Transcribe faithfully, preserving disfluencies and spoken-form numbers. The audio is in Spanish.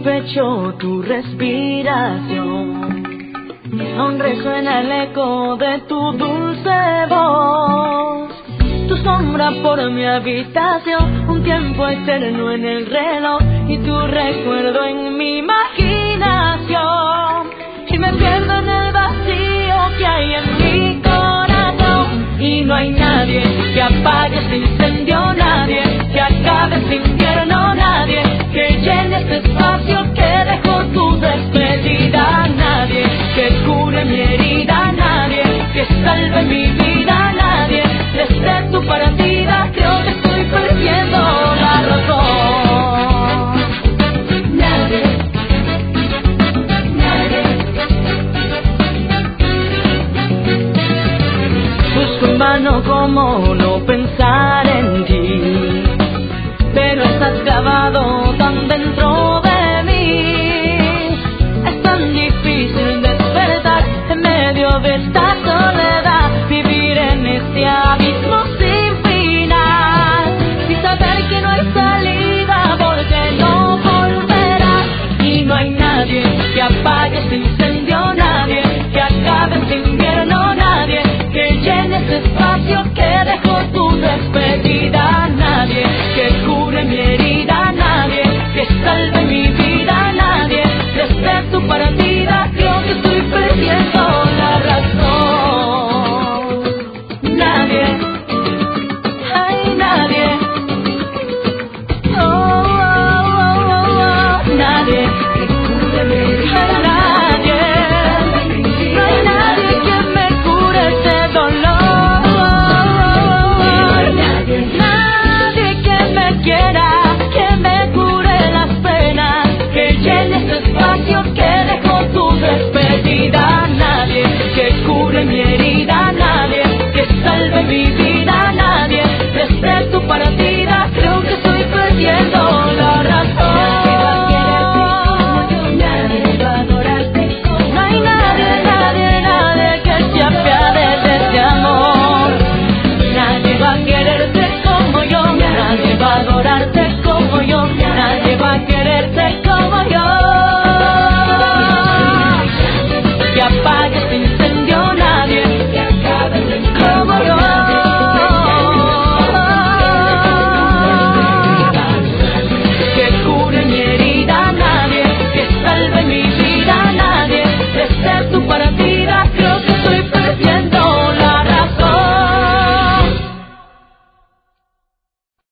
pecho tu respiración, aún resuena el eco de tu dulce voz. Tu sombra por mi habitación, un tiempo eterno en el reloj y tu recuerdo en mi imaginación. Y me pierdo en el vacío que hay en mi corazón. Y no hay nadie que apague este incendio, nadie que acabe este infierno, nadie que llene este espacio que dejó tu despedida, nadie que cure mi herida, nadie que salve mi vida, nadie. Desde tu partida creo que estoy perdiendo la razón. Nadie, nadie. Busco en vano cómo no pensar